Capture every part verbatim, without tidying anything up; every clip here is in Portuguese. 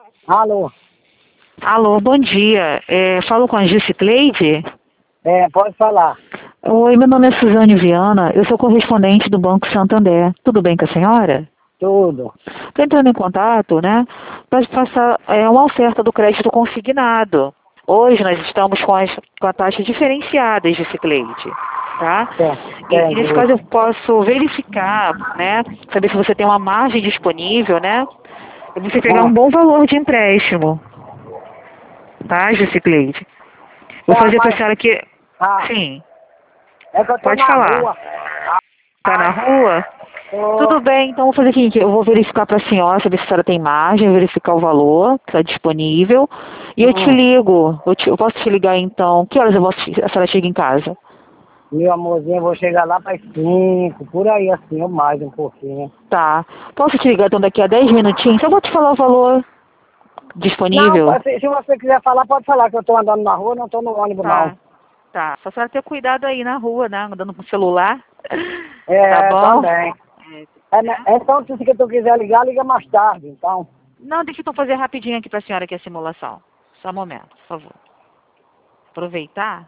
Alô? Alô, bom dia. É, falo com a Gicicleide? É, pode falar. Oi, meu nome é Suzane Viana, eu sou correspondente do Banco Santander. Tudo bem com a senhora? Tudo. Estou entrando em contato, né, para passar é, uma oferta do crédito consignado. Hoje nós estamos com, as, com a taxa diferenciada, Gicicleide, tá? E, e nesse caso eu posso verificar, né, saber se você tem uma margem disponível, né, e você pegar um Ah, bom valor de empréstimo, tá, Gicicleide? Vou tá, fazer para a mas... senhora aqui. Ah, Sim, é que eu tô pode na falar. rua. Tá na rua? Tô... Tudo bem, então vou fazer o seguinte, eu vou verificar para a senhora, saber se a senhora tem margem, verificar o valor que está disponível. E eu te Hum, ligo. Eu, te- eu posso te ligar então. Que horas eu posso, te- a senhora chega em casa? meu amorzinho, eu vou chegar lá para cinco, por aí assim, ou mais um pouquinho. Tá. Posso te ligar então daqui a dez minutinhos? Eu vou te falar o valor Não, disponível. se, se você quiser falar, pode falar, que eu tô andando na rua, não tô no ônibus, não. Tá. Tá. Só a senhora ter cuidado aí na rua, né? Andando com o celular. Tá É, bom? também. É, É, né, né? então, se você quiser ligar, liga mais tarde, então. Não, deixa eu então fazer rapidinho aqui para a senhora aqui a simulação. Só um momento, por favor. Aproveitar.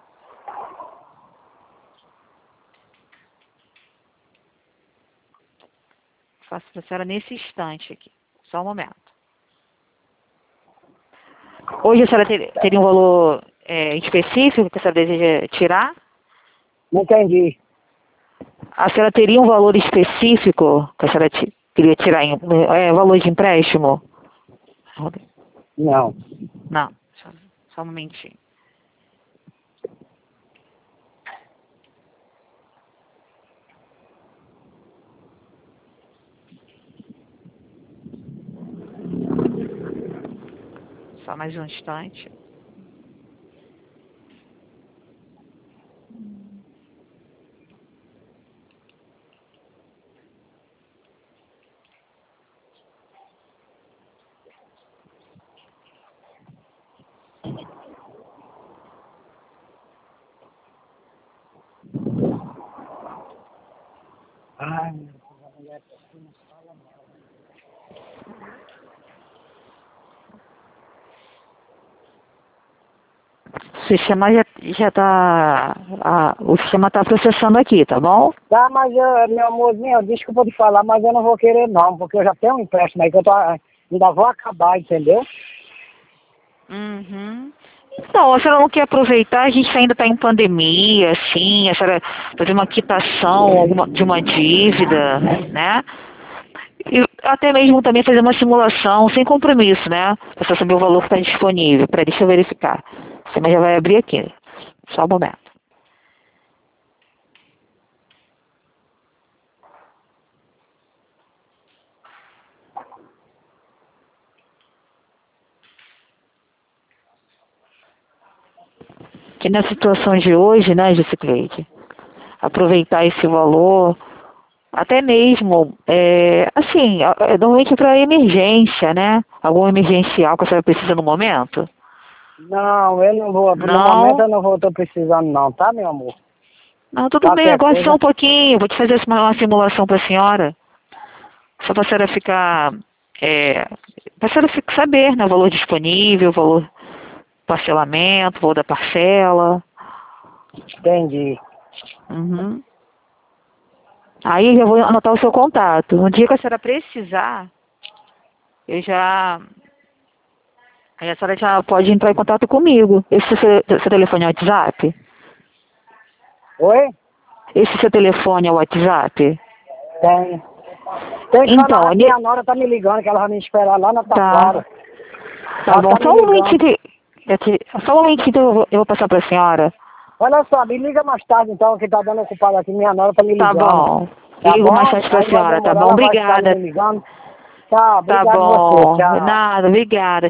Faço para a senhora nesse instante aqui. Só um momento. Hoje a senhora ter- teria um valor é, específico que a senhora deseja tirar? Não entendi. A senhora teria um valor específico que a senhora ti- queria tirar em é, valor de empréstimo? Não. Não. Só, só um momentinho. Só mais um instante. Ai, O sistema já, já tá. A, o sistema está processando aqui, tá bom? tá, mas eu, meu amorzinho, desculpa te falar, mas eu não vou querer não, porque eu já tenho um empréstimo aí que eu tô, ainda vou acabar, entendeu? Uhum. Então, a senhora não quer aproveitar, a gente ainda está em pandemia, assim, a senhora fazer uma quitação alguma, de uma dívida, né? E até mesmo também fazer uma simulação sem compromisso, né? Para você saber o valor que está disponível. Peraí, deixa eu verificar. Você já vai abrir aqui. Só um momento. Que na situação de hoje, né, Gicicleide, aproveitar esse valor, até mesmo, é, assim, a- é, normalmente para emergência, né? Algum emergencial que a senhora precisa no momento? Não, eu não vou, no momento Não? eu não vou, tô precisando não, tá, meu amor? Não, tudo bem, Qualquer agora só coisa, um pouquinho. Vou te fazer uma, uma simulação para a senhora. Só para a senhora ficar, é, para a senhora ficar, saber, né, o valor disponível, o valor parcelamento, o valor da parcela. entendi. Uhum. Aí eu vou anotar o seu contato. No dia que a senhora precisar, eu já, aí a senhora já pode entrar em contato comigo. Esse seu, seu telefone é o WhatsApp? Oi? Esse seu telefone é o WhatsApp? Tem. Tem que Então, falar, ele, minha nora tá me ligando, que ela vai me esperar lá na tá, Taquara. tá Ela bom. tá me Só um momentinho ligando. que, eu te- só um momentinho que eu vou, eu vou passar para a senhora. Olha só, me liga mais tarde então, que tá dando ocupado aqui, minha nora tá me Tá ligando. bom. Tá Ligo mais bom? tarde pra Aí vai senhora, tá demorar, bom? ela vai ficar aí Obrigada. me ligando. Tá, Tá obrigado você, bom. tchau. Nada, obrigada.